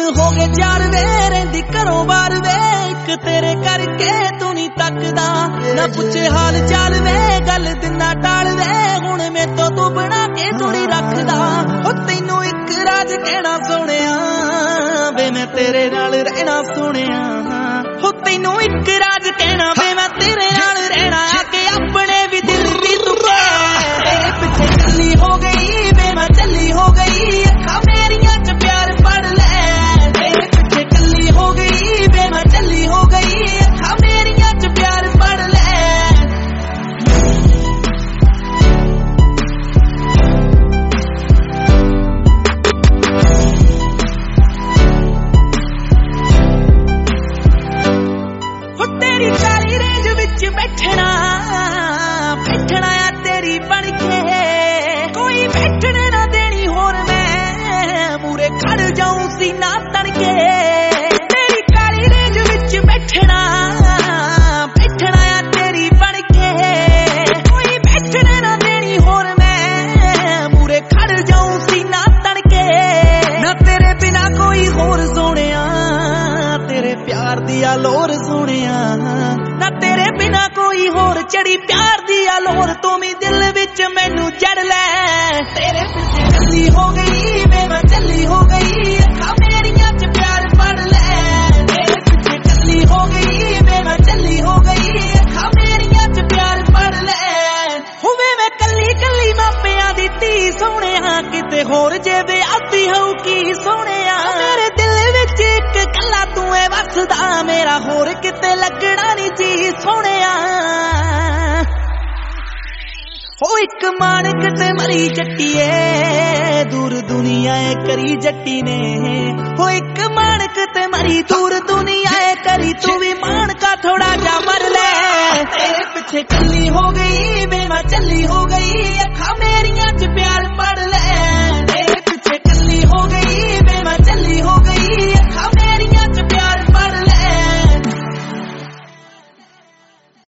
हो गए चार वे रहिंदी घरों बाहर वे इक तेरे करके तू नहीं तकदा ना पुछे हाल चाल वे गल दिना टाल वे हुण मैं तो तू बना के थोड़ी रखदा ओ तैनू इक राज कहना सोहणिया वे मैं तेरे नाल रहना सोहणिया हो तैनू इक राज कहना वे मैं तेरे नाल रहना आके अपने भी दिल दी तू तेरे पीछे चली हो गई वे मैं चली हो गई अखा मेरियां च प्यार पढ़ ले तेरे पीछे चली हो गई वे मैं चली हो गई अखा मेरियां च प्यार पढ़ ले तेरी सारी रेंज विच बैठना बैठना आ तेरी बन के कोई बैठने ना देनी होर मैं मूरे खड़ जाऊं सीना तन के तेरी सारी रेंज विच बैठना बैठना आ तेरी बन के कोई बैठने ना देनी होर मैं मूरे खड़ जाऊं सीना तन के ना तेरे बिना कोई होर सोहणिया तेरे प्यार दिया लोर सोहणिया ना तेरे बिना कोई होर चढ़ी प्यार दिया लोर तू भी दिल विच मैनू जड़ ले तेरे पीछे चली हो गई वे मैं चली हो गई अखा मेरियां च प्यार पढ़ ले तेरे पीछे चली हो गई वे मैं चली हो गई अखा मेरियां च प्यार पढ़ ले होवे मैं कली कली मापियां दी धी सोहणिया किते होर जे ब्याहती होऊ की सोहणिया मेरे दिल विच इक कला तू है वसदा मेरा होर किते लगना नहीं जी सोहणिया हो एक माणक ते मरी जट्टीए दूर दुनिया करी जट्टी ने हो एक माणक ते मरी दूर दुनिया करी तू भी मान का थोड़ा जा मर ले तेरे पीछे चली हो गई वे मैं चली हो गई अखा